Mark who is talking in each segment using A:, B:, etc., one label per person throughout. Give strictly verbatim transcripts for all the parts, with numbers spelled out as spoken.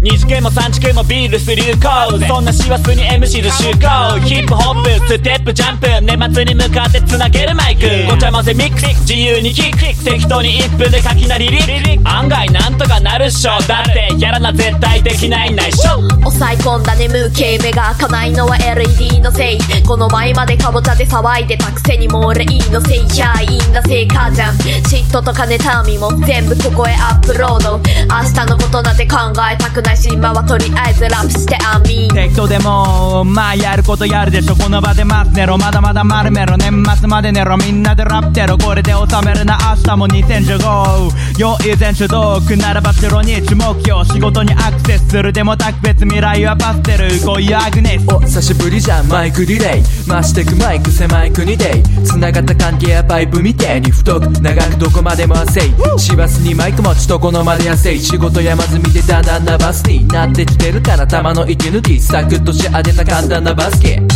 A: に次元もさん次元もビールス流行、そんな師走に エムシー の集合、ヒップホップステップジャンプ、年末に向かってつなげるマイク、ごちゃ混ぜミックス自由にキック、適当にいっぷんで書きなりリリ案外なんとかなるっしょ、だってやらな絶対できないんないっしょ。
B: 抑え込んだ眠気目が開かないのは エルイーディー のせい、この前までかぼちゃで騒いでたくせにもう俺いいのせい、いやいいんだせいかじゃん、嫉妬とか妬みも全部ここへアップロード、明日のことなんて考えたくないし今はとりあえずラップしてアミー
C: 適当でもまあやることやるでしょ、この場で待つねろ、まだまだ丸めろ、年末まで寝ろ、みんなでラップてろ、これで収めるな明日もにせんじゅうご、よ以前主導くならばゼロ日目標、仕事にアクセスするでも特別未来はパステル、こういうアグネス、
D: お久しぶりじゃんマイクリレー、回してくマイク狭い国で繋がった関係やパイプみてえに太く長くどこまでも汗い、師走にマイク持ちとこのまでやせい、仕事山積みでだんだんなバスになってきてるから玉の息抜き、サクッと仕上げた簡単なバスケ、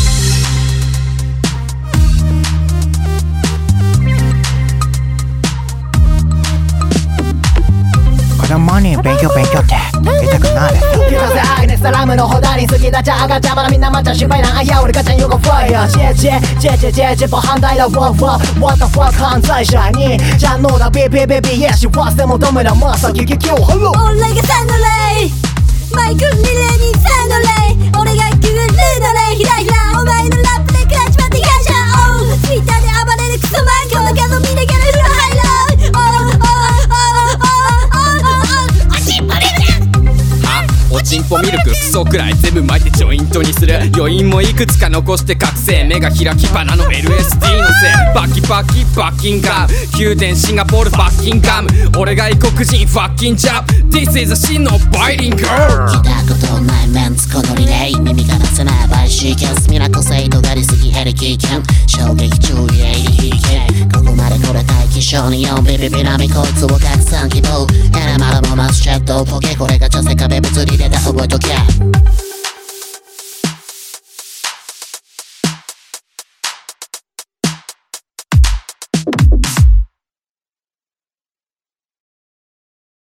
E: 子供に勉強勉強って言いたくないです。
F: 聞かせアグネスサラムのほだり過ぎだちゃ赤ちゃんまだみんなまた心配なんあや俺かちゃんよがファイヤージェジェジェジェジェジェボ反対だワーワー What the fuck 犯罪者にじゃあのだビビビビイエス忘れもダメだまさきききょハロー
G: 俺がサンドレイマイクリレーにサンドレイ俺がグルードレイひらひらお前のラップでクラッチパって感謝おうツイッターで暴れるクソマン今日の画像見ながら風呂入ろうおうおうおうおうおうおうおちんぽミルク
H: はおちんぽミルククソくらい全部巻いてジョイントにする、余韻もいくつか残して覚醒、目が開きバナの エルエスディー のせい、バキバキバッキンガム宮殿シンガポールバッキンガム、俺が異国人ファッキンジャブ This is a 真のバイリンガル、
I: 聞いたことないメンツこのリレー、耳がなせないバイシーケンスミラコセイとがりすぎヘリキーケン衝撃注意エイリヒーケここまで来れたい気象によんビビビラミこいつをたくさん希望エレマルもマスチェットポケこれが茶世界物理でだ覚えとけ